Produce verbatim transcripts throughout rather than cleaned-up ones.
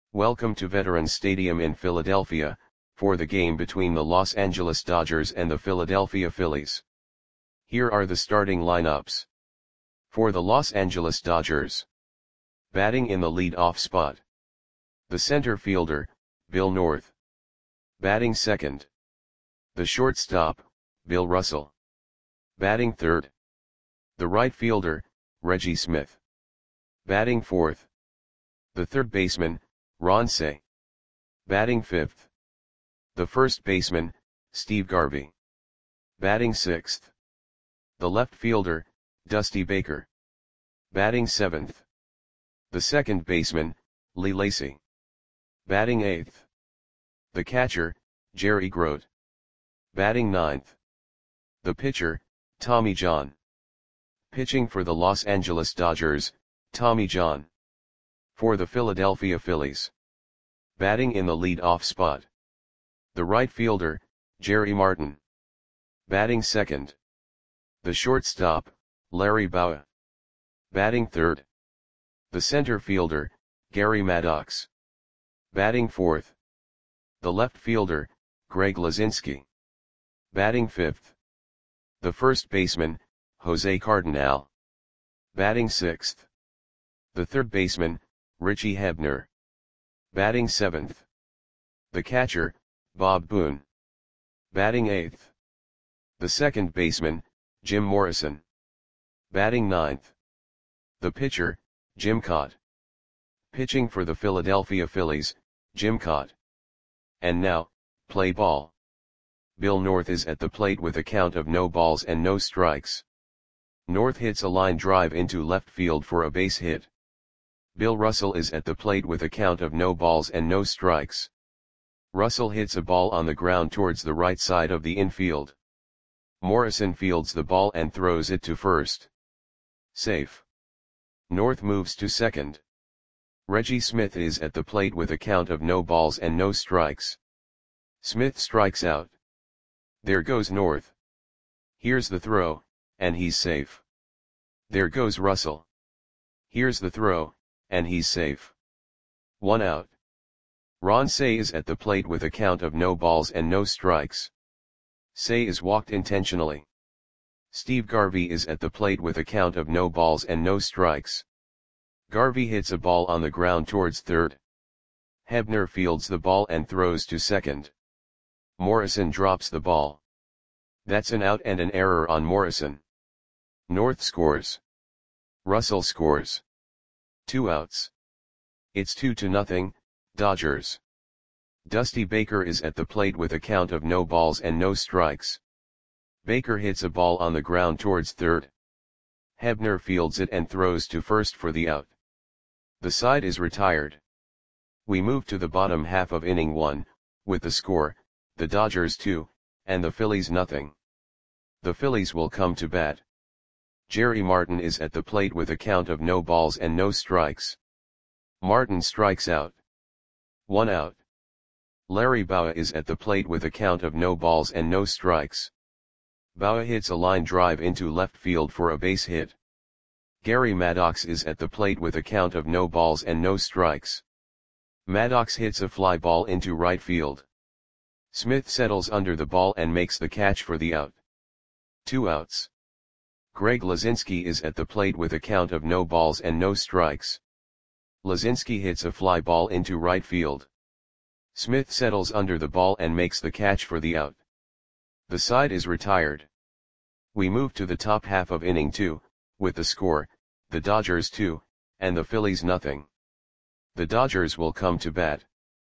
Welcome to Veterans Stadium in Philadelphia, for the game between the Los Angeles Dodgers and the Philadelphia Phillies. Here are the starting lineups. For the Los Angeles Dodgers. Batting in the lead-off spot. The center fielder, Bill North. Batting second. The shortstop, Bill Russell. Batting third. The right fielder, Reggie Smith. Batting fourth. The third baseman, Ron Cey. Batting fifth. The first baseman, Steve Garvey. Batting sixth. The left fielder, Dusty Baker. Batting seventh. The second baseman, Lee Lacy. Batting eighth. The catcher, Jerry Grote. Batting ninth. The pitcher, Tommy John. Pitching for the Los Angeles Dodgers, Tommy John. For the Philadelphia Phillies. Batting in the lead-off spot. The right fielder, Jerry Martin. Batting second. The shortstop, Larry Bowa. Batting third. The center fielder, Gary Maddox. Batting fourth. The left fielder, Greg Luzinski. Batting fifth. The first baseman, Jose Cardinal. Batting sixth. The third baseman, Richie Hebner. Batting seventh. The catcher, Bob Boone. Batting eighth. The second baseman, Jim Morrison. Batting ninth. The pitcher, Jim Kaat. Pitching for the Philadelphia Phillies, Jim Kaat. And now, play ball. Bill North is at the plate with a count of no balls and no strikes. North hits a line drive into left field for a base hit. Bill Russell is at the plate with a count of no balls and no strikes. Russell hits a ball on the ground towards the right side of the infield. Morrison fields the ball and throws it to first. Safe. North moves to second. Reggie Smith is at the plate with a count of no balls and no strikes. Smith strikes out. There goes North. Here's the throw, and he's safe. There goes Russell. Here's the throw, and he's safe. One out. Ron Cey is at the plate with a count of no balls and no strikes. Cey is walked intentionally. Steve Garvey is at the plate with a count of no balls and no strikes. Garvey hits a ball on the ground towards third. Hebner fields the ball and throws to second. Morrison drops the ball. That's an out and an error on Morrison. North scores. Russell scores. Two outs. It's two to nothing, Dodgers. Dusty Baker is at the plate with a count of no balls and no strikes. Baker hits a ball on the ground towards third. Hebner fields it and throws to first for the out. The side is retired. We move to the bottom half of inning one, with the score, the Dodgers two, and the Phillies nothing. The Phillies will come to bat. Jerry Martin is at the plate with a count of no balls and no strikes. Martin strikes out. One out. Larry Bowa is at the plate with a count of no balls and no strikes. Bowa hits a line drive into left field for a base hit. Gary Maddox is at the plate with a count of no balls and no strikes. Maddox hits a fly ball into right field. Smith settles under the ball and makes the catch for the out. Two outs. Greg Luzinski is at the plate with a count of no balls and no strikes. Luzinski hits a fly ball into right field. Smith settles under the ball and makes the catch for the out. The side is retired. We move to the top half of inning two, with the score, the Dodgers two, and the Phillies nothing. The Dodgers will come to bat.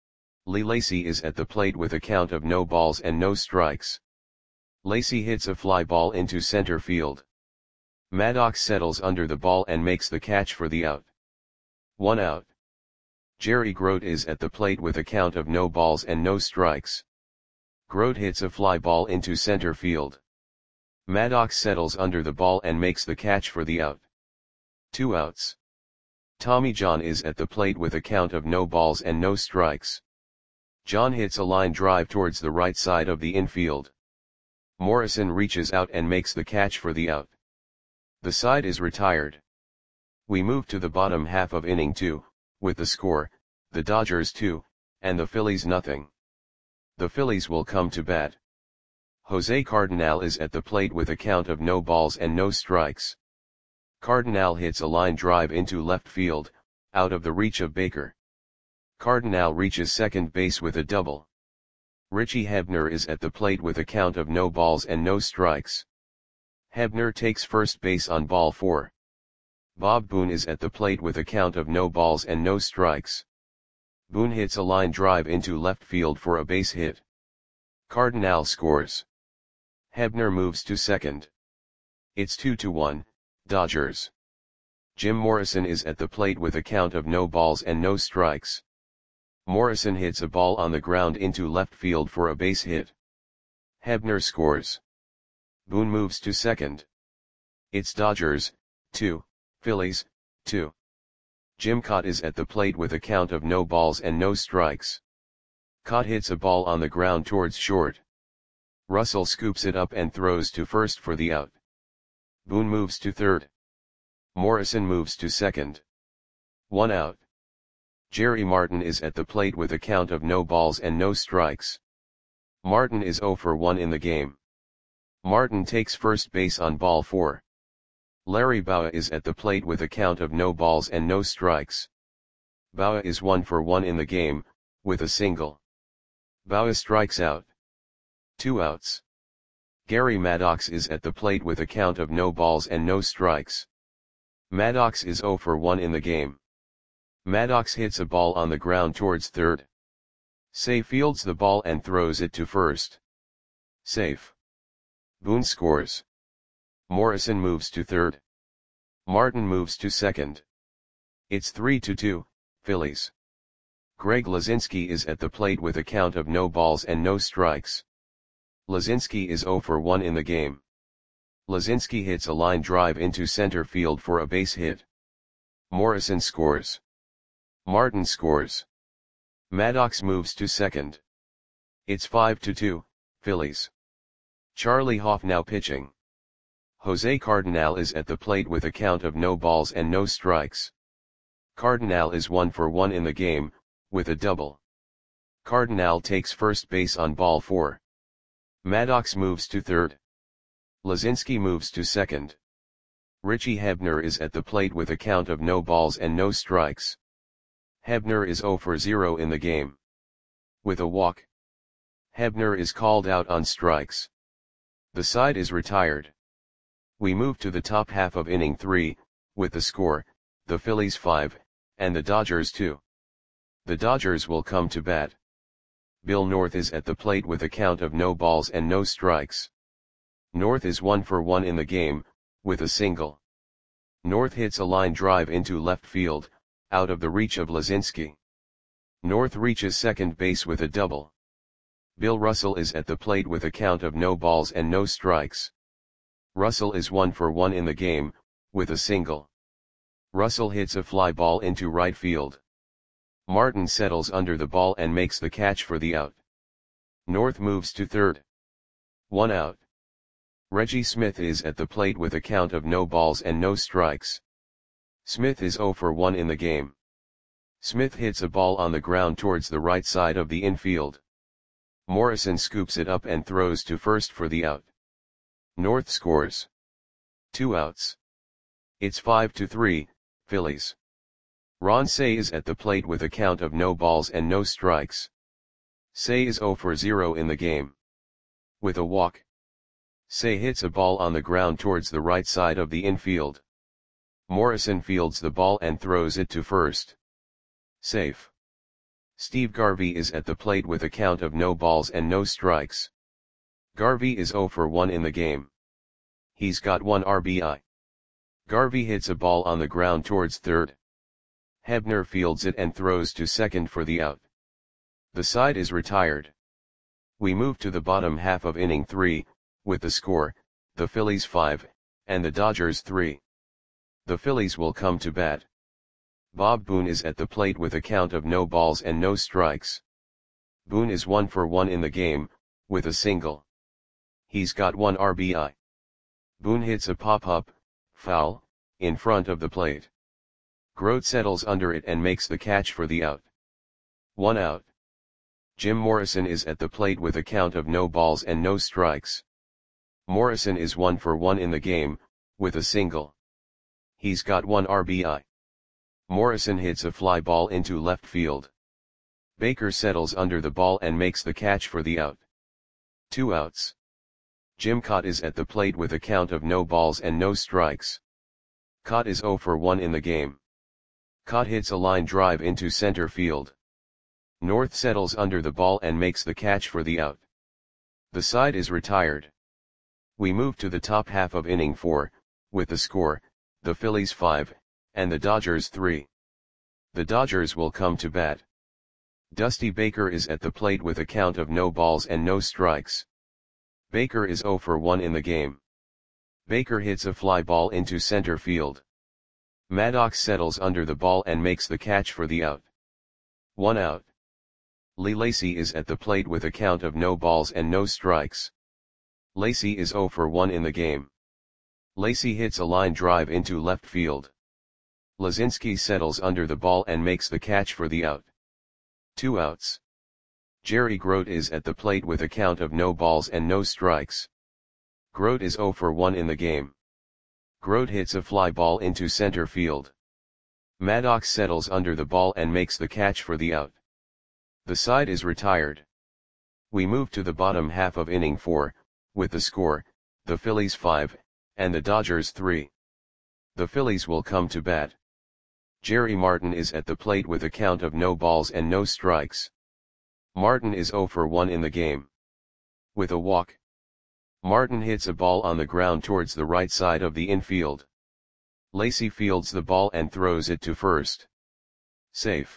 Lee Lacy is at the plate with a count of no balls and no strikes. Lacy hits a fly ball into center field. Maddox settles under the ball and makes the catch for the out. One out. Jerry Grote is at the plate with a count of no balls and no strikes. Grote hits a fly ball into center field. Maddox settles under the ball and makes the catch for the out. Two outs. Tommy John is at the plate with a count of no balls and no strikes. John hits a line drive towards the right side of the infield. Morrison reaches out and makes the catch for the out. The side is retired. We move to the bottom half of inning two, with the score, the Dodgers two, and the Phillies nothing. The Phillies will come to bat. Jose Cardenal is at the plate with a count of no balls and no strikes. Cardenal hits a line drive into left field, out of the reach of Baker. Cardenal reaches second base with a double. Richie Hebner is at the plate with a count of no balls and no strikes. Hebner takes first base on ball four. Bob Boone is at the plate with a count of no balls and no strikes. Boone hits a line drive into left field for a base hit. Cardenal scores. Hebner moves to second. It's two to one, Dodgers. Jim Morrison is at the plate with a count of no balls and no strikes. Morrison hits a ball on the ground into left field for a base hit. Hebner scores. Boone moves to second. It's Dodgers, two, Phillies, two. Jim Kaat is at the plate with a count of no balls and no strikes. Kaat hits a ball on the ground towards short. Russell scoops it up and throws to first for the out. Boone moves to third. Morrison moves to second. One out. Jerry Martin is at the plate with a count of no balls and no strikes. Martin is zero for one in the game. Martin takes first base on ball four. Larry Bowa is at the plate with a count of no balls and no strikes. Bowa is one for one in the game, with a single. Bowa strikes out. Two outs. Gary Maddox is at the plate with a count of no balls and no strikes. Maddox is zero for one in the game. Maddox hits a ball on the ground towards third. Say fields the ball and throws it to first. Safe. Boone scores. Morrison moves to third. Martin moves to second. It's three to two, Phillies. Greg Lazinski is at the plate with a count of no balls and no strikes. Lazinski is zero for one in the game. Lazinski hits a line drive into center field for a base hit. Morrison scores. Martin scores. Maddox moves to second. It's five to two, Phillies. Charlie Hoff now pitching. Jose Cardenal is at the plate with a count of no balls and no strikes. Cardenal is one for one in the game, with a double. Cardenal takes first base on ball four. Maddox moves to third. Lazinski moves to second. Richie Hebner is at the plate with a count of no balls and no strikes. Hebner is zero for zero in the game. With a walk. Hebner is called out on strikes. The side is retired. We move to the top half of inning three, with the score, the Phillies five, and the Dodgers two. The Dodgers will come to bat. Bill North is at the plate with a count of no balls and no strikes. North is one for one in the game, with a single. North hits a line drive into left field, out of the reach of Lazinski. North reaches second base with a double. Bill Russell is at the plate with a count of no balls and no strikes. Russell is one for one in the game, with a single. Russell hits a fly ball into right field. Martin settles under the ball and makes the catch for the out. North moves to third. One out. Reggie Smith is at the plate with a count of no balls and no strikes. Smith is zero for one in the game. Smith hits a ball on the ground towards the right side of the infield. Morrison scoops it up and throws to first for the out. North scores. Two outs. It's five to three, Phillies. Ron Cey is at the plate with a count of no balls and no strikes. Cey is zero for zero in the game. With a walk. Cey hits a ball on the ground towards the right side of the infield. Morrison fields the ball and throws it to first. Safe. Steve Garvey is at the plate with a count of no balls and no strikes. Garvey is zero for one in the game. He's got one R B I. Garvey hits a ball on the ground towards third. Hebner fields it and throws to second for the out. The side is retired. We move to the bottom half of inning three, with the score, the Phillies five, and the Dodgers three. The Phillies will come to bat. Bob Boone is at the plate with a count of no balls and no strikes. Boone is one for one in the game, with a single. He's got one R B I. Boone hits a pop-up, foul, in front of the plate. Grote settles under it and makes the catch for the out. One out. Jim Morrison is at the plate with a count of no balls and no strikes. Morrison is one for one in the game, with a single. He's got one R B I. Morrison hits a fly ball into left field. Baker settles under the ball and makes the catch for the out. Two outs. Jim Kaat is at the plate with a count of no balls and no strikes. Kaat is zero for one in the game. Kaat hits a line drive into center field. North settles under the ball and makes the catch for the out. The side is retired. We move to the top half of inning four, with the score, the Phillies five, and the Dodgers three. The Dodgers will come to bat. Dusty Baker is at the plate with a count of no balls and no strikes. Baker is zero for one in the game. Baker hits a fly ball into center field. Maddox settles under the ball and makes the catch for the out. One out. Lee Lacy is at the plate with a count of no balls and no strikes. Lacy is zero for one in the game. Lacy hits a line drive into left field. Lazinski settles under the ball and makes the catch for the out. Two outs. Jerry Grote is at the plate with a count of no balls and no strikes. Grote is zero for one in the game. Grote hits a fly ball into center field. Maddox settles under the ball and makes the catch for the out. The side is retired. We move to the bottom half of inning four, with the score, the Phillies five, and the Dodgers three. The Phillies will come to bat. Jerry Martin is at the plate with a count of no balls and no strikes. Martin is zero for one in the game. With a walk. Martin hits a ball on the ground towards the right side of the infield. Lacy fields the ball and throws it to first. Safe.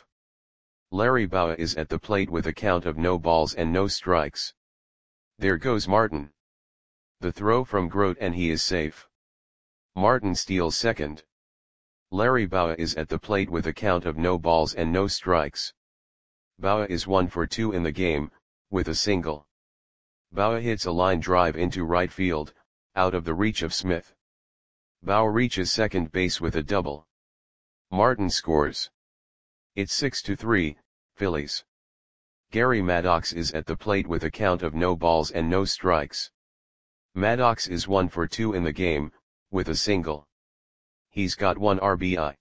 Larry Bowa is at the plate with a count of no balls and no strikes. There goes Martin. The throw from Grote and he is safe. Martin steals second. Larry Bowa is at the plate with a count of no balls and no strikes. Bowa is one for two in the game, with a single. Bowa hits a line drive into right field, out of the reach of Smith. Bowa reaches second base with a double. Martin scores. It's six to three, Phillies. Gary Maddox is at the plate with a count of no balls and no strikes. Maddox is one for two in the game, with a single. He's got one R B I.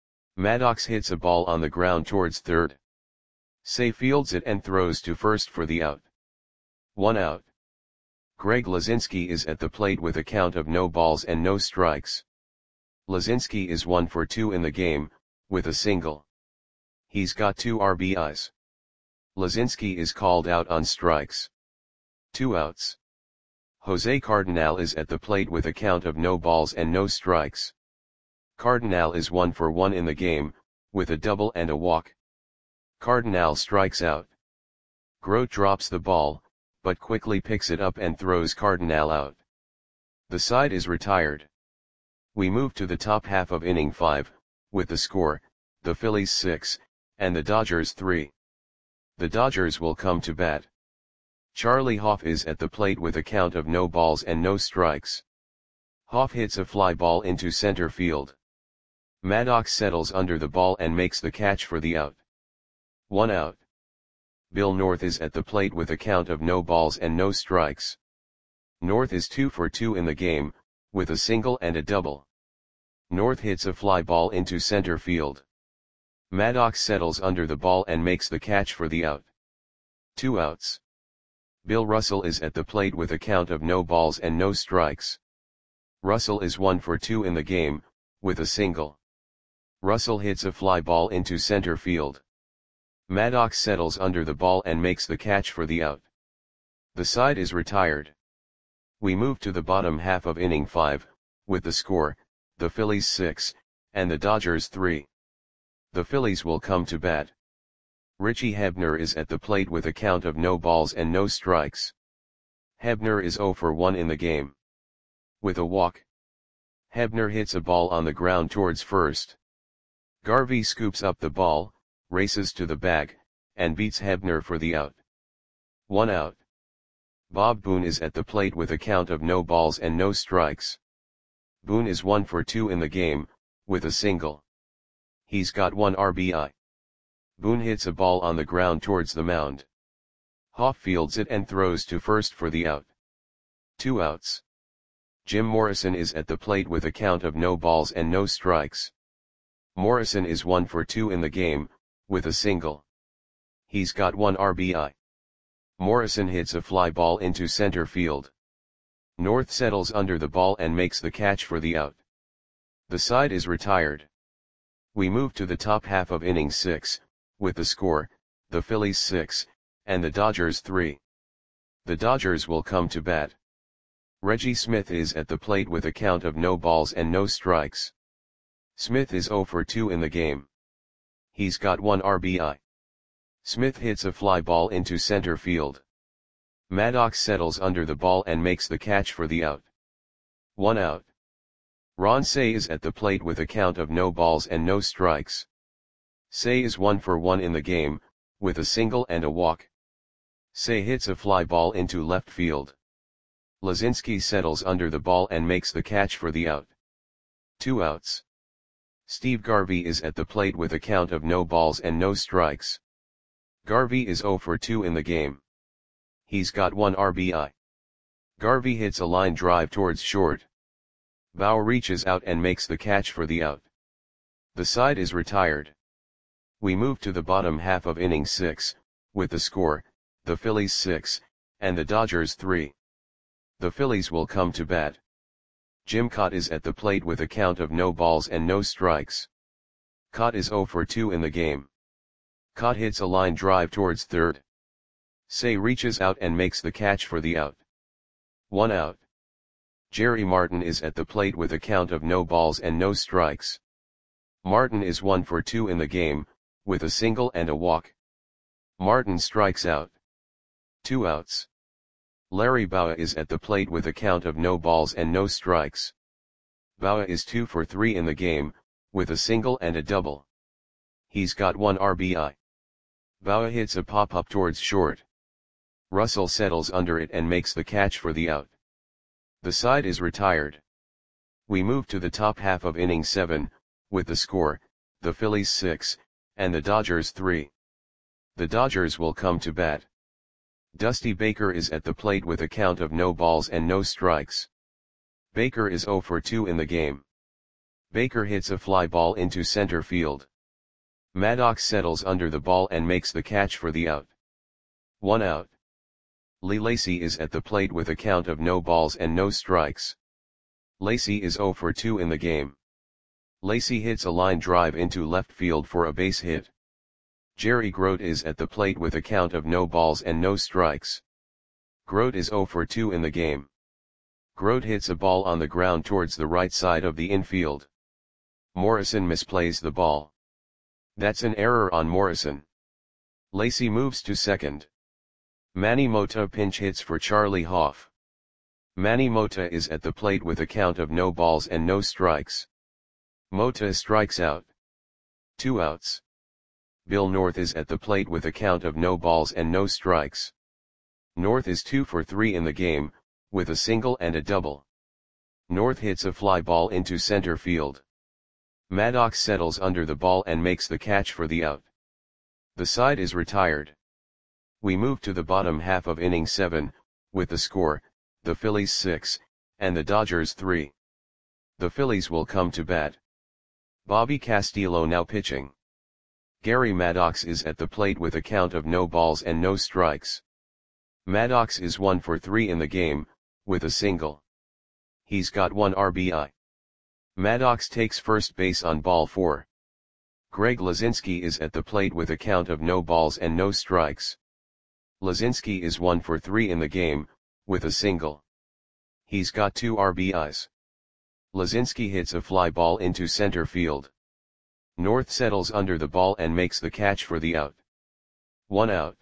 Maddox hits a ball on the ground towards third. Say fields it and throws to first for the out. One out. Greg Lazinski is at the plate with a count of no balls and no strikes. Lazinski is one for two in the game, with a single. He's got two R B Is. Lazinski is called out on strikes. Two outs. Jose Cardinal is at the plate with a count of no balls and no strikes. Cardinal is one for one in the game, with a double and a walk. Cardinal strikes out. Grote drops the ball, but quickly picks it up and throws Cardinal out. The side is retired. We move to the top half of inning five, with the score, the Phillies six, and the Dodgers three. The Dodgers will come to bat. Charlie Hoff is at the plate with a count of no balls and no strikes. Hoff hits a fly ball into center field. Maddox settles under the ball and makes the catch for the out. One out. Bill North is at the plate with a count of no balls and no strikes. North is two for two in the game, with a single and a double. North hits a fly ball into center field. Maddox settles under the ball and makes the catch for the out. Two outs. Bill Russell is at the plate with a count of no balls and no strikes. Russell is one for two in the game, with a single. Russell hits a fly ball into center field. Maddox settles under the ball and makes the catch for the out. The side is retired. We move to the bottom half of inning five, with the score, the Phillies six, and the Dodgers three. The Phillies will come to bat. Richie Hebner is at the plate with a count of no balls and no strikes. Hebner is zero for one in the game. With a walk. Hebner hits a ball on the ground towards first. Garvey scoops up the ball, races to the bag, and beats Hebner for the out. One out. Bob Boone is at the plate with a count of no balls and no strikes. Boone is one for two in the game, with a single. He's got one R B I. Boone hits a ball on the ground towards the mound. Hoff fields it and throws to first for the out. Two outs. Jim Morrison is at the plate with a count of no balls and no strikes. Morrison is one for two in the game, with a single. He's got one R B I. Morrison hits a fly ball into center field. North settles under the ball and makes the catch for the out. The side is retired. We move to the top half of inning six, with the score, the Phillies six, and the Dodgers three. The Dodgers will come to bat. Reggie Smith is at the plate with a count of no balls and no strikes. Smith is oh for two in the game. He's got one R B I. Smith hits a fly ball into center field. Maddox settles under the ball and makes the catch for the out. One out. Ron Cey is at the plate with a count of no balls and no strikes. Cey is one for one in the game, with a single and a walk. Cey hits a fly ball into left field. Lazinski settles under the ball and makes the catch for the out. Two outs. Steve Garvey is at the plate with a count of no balls and no strikes. Garvey is oh for two in the game. He's got one R B I. Garvey hits a line drive towards short. Bauer reaches out and makes the catch for the out. The side is retired. We move to the bottom half of inning six, with the score, the Phillies six, and the Dodgers three. The Phillies will come to bat. Jim Kaat is at the plate with a count of no balls and no strikes. Kaat is oh for two in the game. Kaat hits a line drive towards third. Cey reaches out and makes the catch for the out. One out. Jerry Martin is at the plate with a count of no balls and no strikes. Martin is one for two in the game, with a single and a walk. Martin strikes out. Two outs. Larry Bowa is at the plate with a count of no balls and no strikes. Bowa is two for three in the game, with a single and a double. He's got one R B I. Bowa hits a pop-up towards short. Russell settles under it and makes the catch for the out. The side is retired. We move to the top half of inning seven, with the score, the Phillies six, and the Dodgers three. The Dodgers will come to bat. Dusty Baker is at the plate with a count of no balls and no strikes. Baker is oh for two in the game. Baker hits a fly ball into center field. Maddox settles under the ball and makes the catch for the out. One out. Lee Lacy is at the plate with a count of no balls and no strikes. Lacy is oh for two in the game. Lacy hits a line drive into left field for a base hit. Jerry Grote is at the plate with a count of no balls and no strikes. Grote is oh for two in the game. Grote hits a ball on the ground towards the right side of the infield. Morrison misplays the ball. That's an error on Morrison. Lacy moves to second. Manny Mota pinch hits for Charlie Hoff. Manny Mota is at the plate with a count of no balls and no strikes. Mota strikes out. Two outs. Bill North is at the plate with a count of no balls and no strikes. North is two for three in the game, with a single and a double. North hits a fly ball into center field. Maddox settles under the ball and makes the catch for the out. The side is retired. We move to the bottom half of inning seven, with the score, the Phillies six, and the Dodgers three. The Phillies will come to bat. Bobby Castillo now pitching. Gary Maddox is at the plate with a count of no balls and no strikes. Maddox is one for three in the game, with a single. He's got one R B I. Maddox takes first base on ball four. Greg Lazinski is at the plate with a count of no balls and no strikes. Lazinski is one for three in the game, with a single. He's got two R B Is. Lazinski hits a fly ball into center field. North settles under the ball and makes the catch for the out. One out.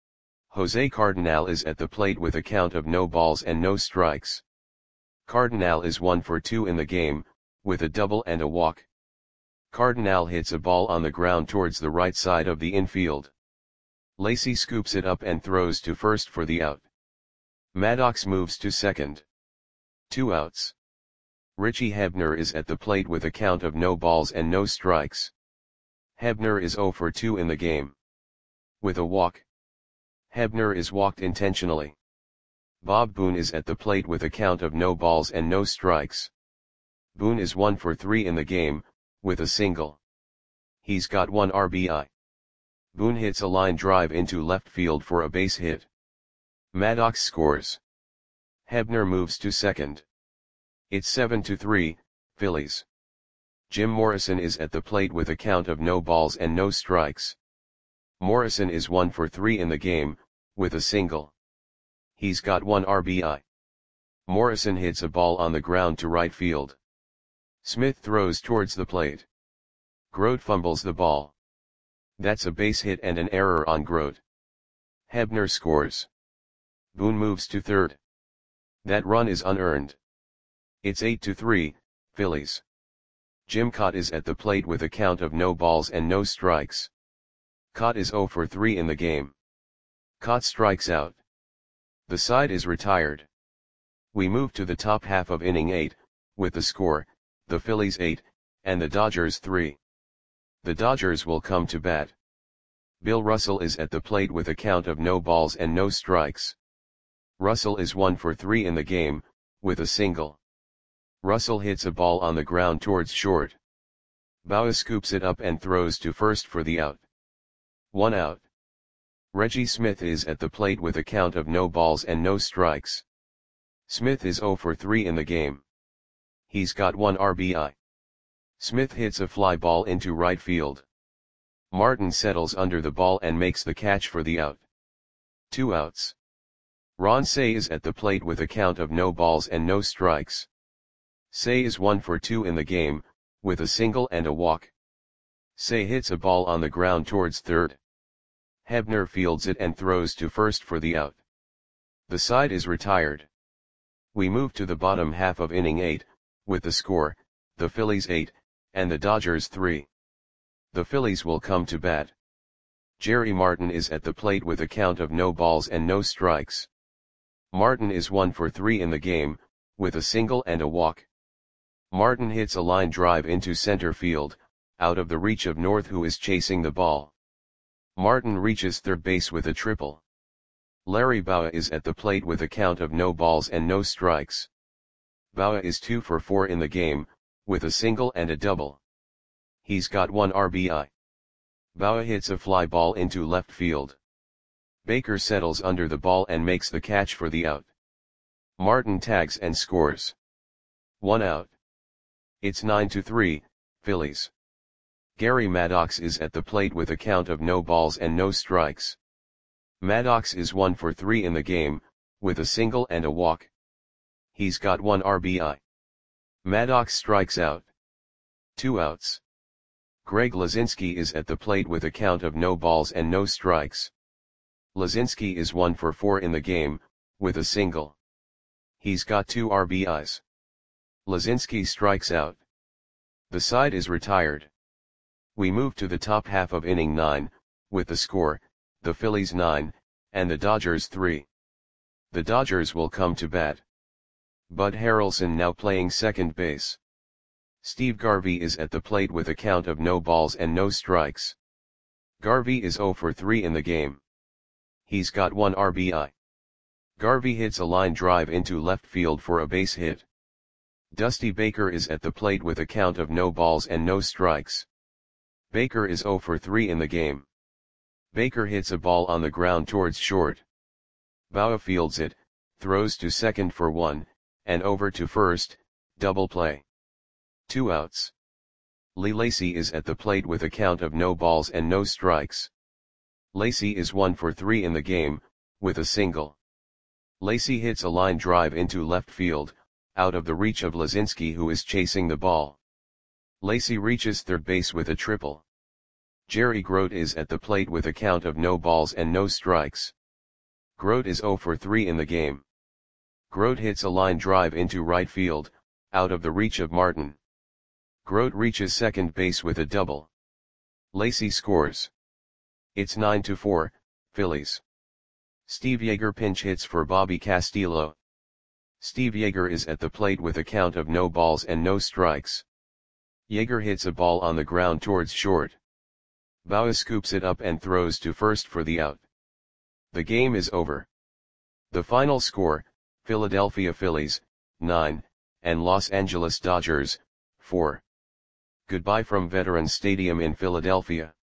Jose Cardinal is at the plate with a count of no balls and no strikes. Cardinal is one for two in the game, with a double and a walk. Cardinal hits a ball on the ground towards the right side of the infield. Lacy scoops it up and throws to first for the out. Maddox moves to second. Two outs. Richie Hebner is at the plate with a count of no balls and no strikes. Hebner is zero for two in the game. With a walk. Hebner is walked intentionally. Bob Boone is at the plate with a count of no balls and no strikes. Boone is one for three in the game, with a single. He's got one R B I. Boone hits a line drive into left field for a base hit. Maddox scores. Hebner moves to second. It's seven to three, Phillies. Jim Morrison is at the plate with a count of no balls and no strikes. Morrison is one for three in the game, with a single. He's got one R B I. Morrison hits a ball on the ground to right field. Smith throws towards the plate. Grote fumbles the ball. That's a base hit and an error on Grote. Hebner scores. Boone moves to third. That run is unearned. It's eight to three, Phillies. Jim Kaat is at the plate with a count of no balls and no strikes. Kaat is zero for three in the game. Kaat strikes out. The side is retired. We move to the top half of inning eight, with the score, the Phillies eight, and the Dodgers three. The Dodgers will come to bat. Bill Russell is at the plate with a count of no balls and no strikes. Russell is one for three in the game, with a single. Russell hits a ball on the ground towards short. Bauer scoops it up and throws to first for the out. One out. Reggie Smith is at the plate with a count of no balls and no strikes. Smith is zero for three in the game. He's got one R B I. Smith hits a fly ball into right field. Martin settles under the ball and makes the catch for the out. Two outs. Ron Cey is at the plate with a count of no balls and no strikes. Cey is one for two in the game, with a single and a walk. Cey hits a ball on the ground towards third. Hebner fields it and throws to first for the out. The side is retired. We move to the bottom half of inning eight, with the score, the Phillies eight, and the Dodgers three. The Phillies will come to bat. Jerry Martin is at the plate with a count of no balls and no strikes. Martin is one for three in the game, with a single and a walk. Martin hits a line drive into center field, out of the reach of North, who is chasing the ball. Martin reaches third base with a triple. Larry Bowa is at the plate with a count of no balls and no strikes. Bowa is two for four in the game, with a single and a double. He's got one R B I. Bowa hits a fly ball into left field. Baker settles under the ball and makes the catch for the out. Martin tags and scores. One out. It's nine to three, Phillies. Gary Maddox is at the plate with a count of no balls and no strikes. Maddox is one for three in the game, with a single and a walk. He's got one R B I. Maddox strikes out. Two outs. Greg Lazinski is at the plate with a count of no balls and no strikes. Lazinski is one for four in the game, with a single. He's got two R B Is. Lazinski strikes out. The side is retired. We move to the top half of inning nine, with the score, the Phillies nine, and the Dodgers three. The Dodgers will come to bat. Bud Harrelson now playing second base. Steve Garvey is at the plate with a count of no balls and no strikes. Garvey is zero for three in the game. He's got one R B I. Garvey hits a line drive into left field for a base hit. Dusty Baker is at the plate with a count of no balls and no strikes. Baker is zero for three in the game. Baker hits a ball on the ground towards short. Bowa fields it, throws to second for one, and over to first, double play. Two outs. Lee Lacy is at the plate with a count of no balls and no strikes. Lacy is one for three in the game, with a single. Lacy hits a line drive into left field, out of the reach of Lazinski, who is chasing the ball. Lacy reaches third base with a triple. Jerry Grote is at the plate with a count of no balls and no strikes. Grote is zero for three in the game. Grote hits a line drive into right field, out of the reach of Martin. Grote reaches second base with a double. Lacy scores. It's nine to four, Phillies. Steve Yeager pinch hits for Bobby Castillo. Steve Yeager is at the plate with a count of no balls and no strikes. Yeager hits a ball on the ground towards short. Bauer scoops it up and throws to first for the out. The game is over. The final score, Philadelphia Phillies, nine, and Los Angeles Dodgers, four. Goodbye from Veterans Stadium in Philadelphia.